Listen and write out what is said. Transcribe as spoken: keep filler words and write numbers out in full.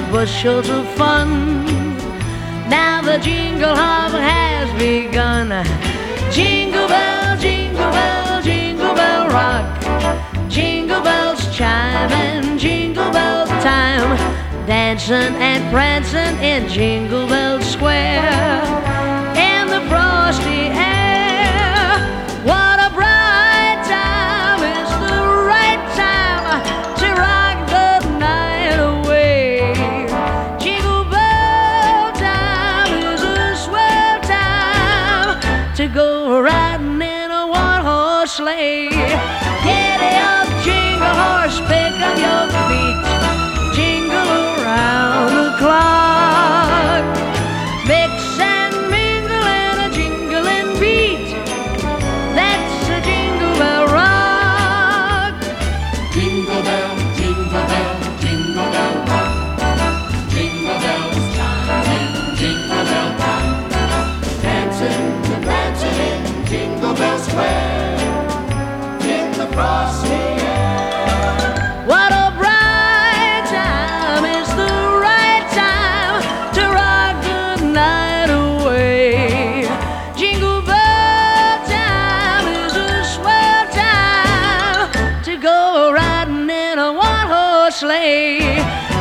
bushels of fun. Now the jingle hop has begun. Jingle bell, jingle bell, jingle bell rock. Jingle bells chime and jingle bell time. Dancing and prancing in Jingle Bell Square. In the frosty air, what a bright time. It's the right time to rock the night away. Jingle bell time is a swell time to go riding in a one-horse sleigh. Giddy up, jingle horse, pick up your feet. Jingle around the clock. Mix and mingle in a jingling beat. That's a Jingle Bell rock. Jingle bell, jingle bell, jingle bell rock. Jingle bells chime in Jingle Bell time. Dancing and prancing in Jingle Bell Square. In the frosty air. What a bright time. It's the right time to rock the night away. Jingle bell time is a swell time to go riding in a one-horse sleigh.